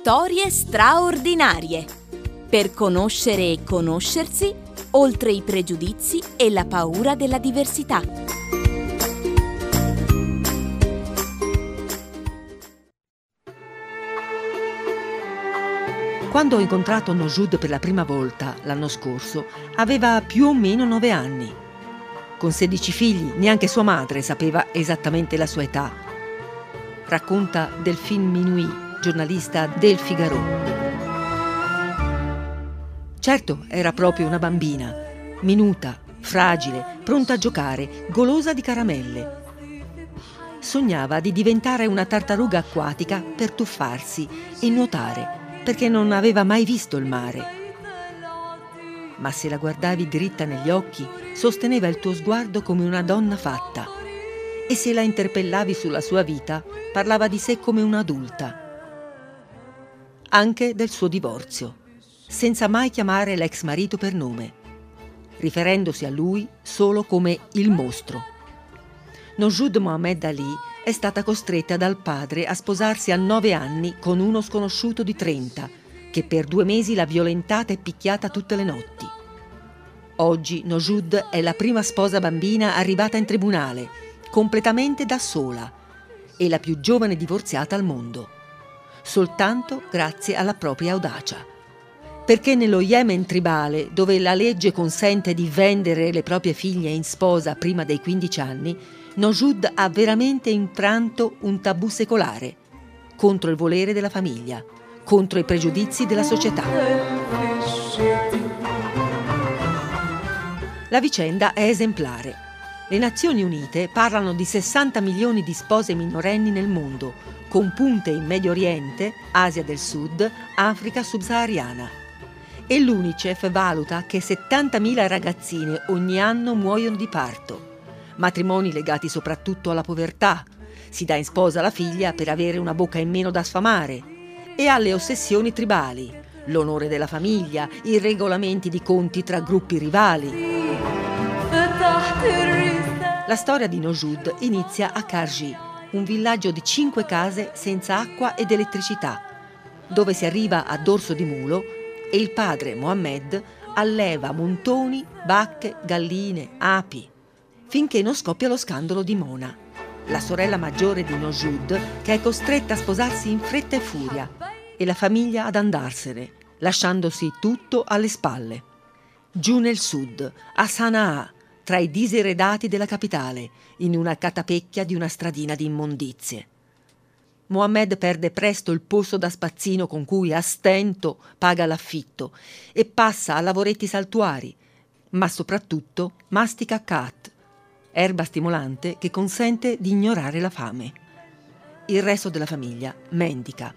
Storie straordinarie. Per conoscere e conoscersi, oltre i pregiudizi e la paura della diversità. Quando ho incontrato Nojoud per la prima volta, l'anno scorso, aveva più o meno 9 anni. Con 16 figli, neanche sua madre sapeva esattamente la sua età. Racconta Delphine Minuit, giornalista del Figaro. Certo, era proprio una bambina, minuta, fragile, pronta a giocare, golosa di caramelle. Sognava di diventare una tartaruga acquatica per tuffarsi e nuotare, perché non aveva mai visto il mare. Ma se la guardavi dritta negli occhi, sosteneva il tuo sguardo come una donna fatta. E se la interpellavi sulla sua vita, parlava di sé come un'adulta. Anche del suo divorzio, senza mai chiamare l'ex marito per nome, riferendosi a lui solo come il mostro. Nojoud Mohamed Ali è stata costretta dal padre a sposarsi a 9 anni con uno sconosciuto di 30, che per 2 mesi l'ha violentata e picchiata tutte le notti. Oggi Nojoud è la prima sposa bambina arrivata in tribunale, completamente da sola, e la più giovane divorziata al mondo, soltanto grazie alla propria audacia. Perché nello Yemen tribale, dove la legge consente di vendere le proprie figlie in sposa prima dei 15 anni, Nojoud ha veramente infranto un tabù secolare, contro il volere della famiglia, contro i pregiudizi della società. La vicenda è esemplare. Le Nazioni Unite parlano di 60 milioni di spose minorenni nel mondo, con punte in Medio Oriente, Asia del Sud, Africa subsahariana. E l'UNICEF valuta che 70.000 ragazzine ogni anno muoiono di parto. Matrimoni legati soprattutto alla povertà, si dà in sposa la figlia per avere una bocca in meno da sfamare, e alle ossessioni tribali, l'onore della famiglia, i regolamenti di conti tra gruppi rivali. La storia di Nojoud inizia a Karji, un villaggio di 5 case senza acqua ed elettricità, dove si arriva a dorso di mulo e il padre Mohammed alleva montoni, vacche, galline, api, finché non scoppia lo scandalo di Mona, la sorella maggiore di Nojoud, che è costretta a sposarsi in fretta e furia, e la famiglia ad andarsene, lasciandosi tutto alle spalle. Giù nel sud, a Sana'a, tra i diseredati della capitale, in una catapecchia di una stradina di immondizie. Mohammed perde presto il posto da spazzino con cui a stento paga l'affitto e passa a lavoretti saltuari, ma soprattutto mastica khat, erba stimolante che consente di ignorare la fame. Il resto della famiglia mendica.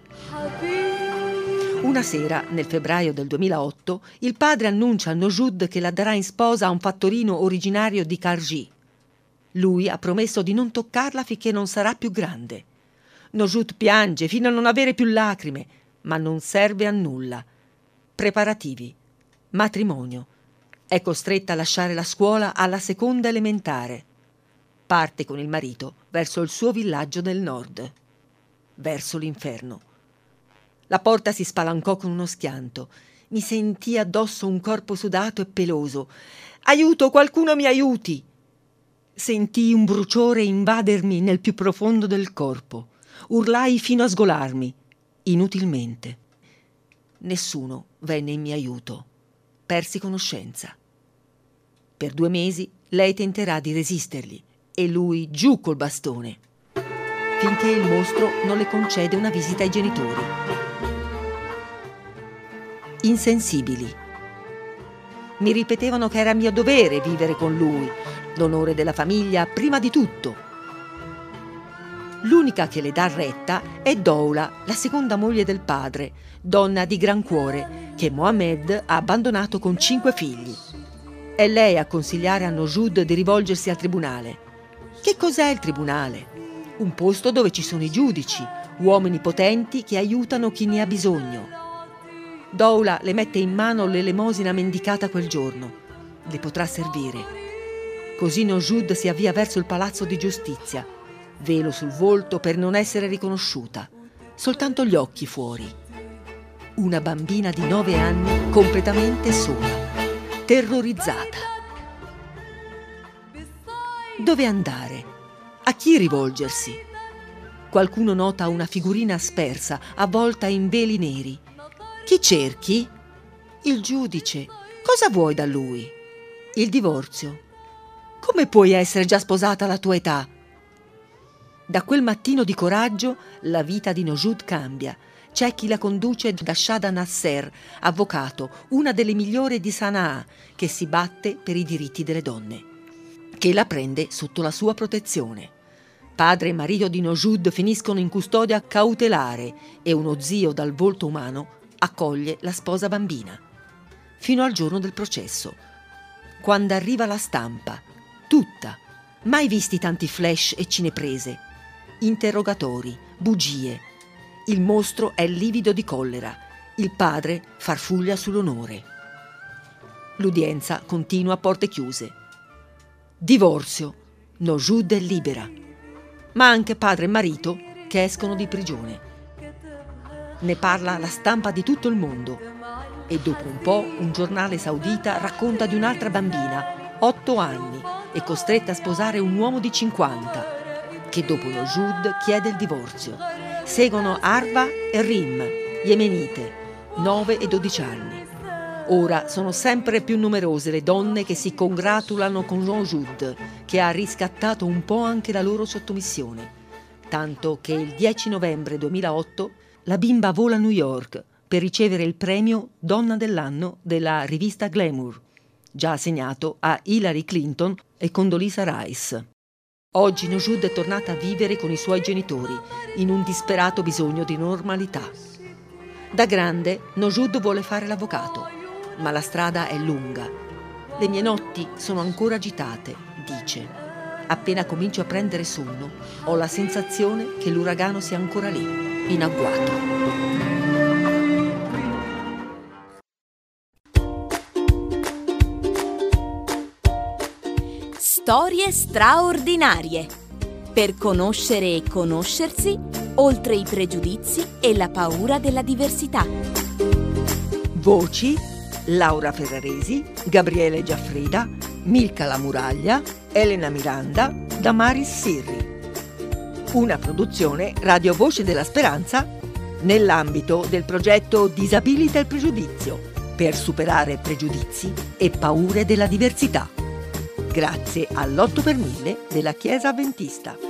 Una sera, nel febbraio del 2008, il padre annuncia a Nojoud che la darà in sposa a un fattorino originario di Karji. Lui ha promesso di non toccarla finché non sarà più grande. Nojoud piange fino a non avere più lacrime, ma non serve a nulla. Preparativi. Matrimonio. È costretta a lasciare la scuola alla seconda elementare. Parte con il marito verso il suo villaggio del nord, verso l'inferno. La porta si spalancò con uno schianto. Mi sentii addosso un corpo sudato e peloso. «Aiuto, qualcuno mi aiuti!» Sentii un bruciore invadermi nel più profondo del corpo. Urlai fino a sgolarmi, inutilmente. Nessuno venne in mio aiuto. Persi conoscenza. Per 2 mesi lei tenterà di resistergli e lui giù col bastone, finché il mostro non le concede una visita ai genitori. Insensibili. Mi ripetevano che era mio dovere vivere con lui, l'onore della famiglia prima di tutto. L'unica che le dà retta è Doula, la seconda moglie del padre, donna di gran cuore, che Mohammed ha abbandonato con 5 figli. È lei a consigliare a Nojoud di rivolgersi al tribunale. Che cos'è il tribunale? Un posto dove ci sono i giudici, uomini potenti che aiutano chi ne ha bisogno. Doula le mette in mano l'elemosina mendicata quel giorno. Le potrà servire. Così Nojoud si avvia verso il palazzo di giustizia, velo sul volto per non essere riconosciuta, soltanto gli occhi fuori. una bambina di 9 anni completamente sola, terrorizzata. Dove andare? A chi rivolgersi? Qualcuno nota una figurina aspersa, avvolta in veli neri. Chi cerchi? Il giudice. Cosa vuoi da lui? Il divorzio. Come puoi essere già sposata alla tua età? Da quel mattino di coraggio la vita di Nojoud cambia. C'è chi la conduce da Shada Nasser, avvocato, una delle migliori di Sana'a, che si batte per i diritti delle donne, che la prende sotto la sua protezione. Padre e marito di Nojoud finiscono in custodia cautelare e uno zio dal volto umano accoglie la sposa bambina. Fino al giorno del processo, quando arriva la stampa, tutta, mai visti tanti flash e cineprese, interrogatori, bugie. Il mostro è livido di collera, il padre farfuglia sull'onore. L'udienza continua a porte chiuse. Divorzio, Nojoud è libera, ma anche padre e marito che escono di prigione. Ne parla la stampa di tutto il mondo e dopo un po' un giornale saudita racconta di un'altra bambina, 8 anni, e costretta a sposare un uomo di 50, che dopo Nojoud chiede il divorzio. Seguono Arva e Rim, yemenite, 9 e 12 anni. Ora sono sempre più numerose le donne che si congratulano con Nojoud, che ha riscattato un po' anche la loro sottomissione, tanto che il 10 novembre 2008 la bimba vola a New York per ricevere il premio Donna dell'anno della rivista Glamour, già assegnato a Hillary Clinton e Condoleezza Rice. Oggi Nojoud è tornata a vivere con i suoi genitori, in un disperato bisogno di normalità. Da grande, Nojoud vuole fare l'avvocato, ma la strada è lunga. Le mie notti sono ancora agitate, dice. Appena comincio a prendere sonno, ho la sensazione che l'uragano sia ancora lì, in agguato. Storie straordinarie. Per conoscere e conoscersi, oltre i pregiudizi e la paura della diversità. Voci: Laura Ferraresi, Gabriele Giaffrida, Milka La Muraglia, Elena Miranda, Damaris Sirri. Una produzione Radio Voce della Speranza nell'ambito del progetto Disabilita il pregiudizio per superare pregiudizi e paure della diversità. Grazie all'8 per 1000 della Chiesa Adventista.